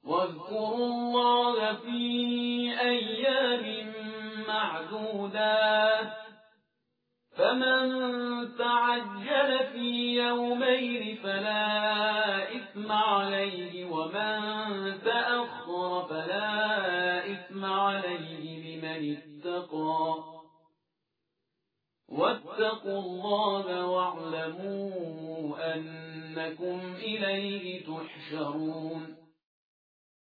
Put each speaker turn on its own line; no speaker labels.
واذكروا الله في أيام معدودات فمن تعجل في يومين فلا إثم عليه ومن تأخر فلا إثم عليه لمن اتقى واتقوا الله واعلموا أنكم إليه تحشرون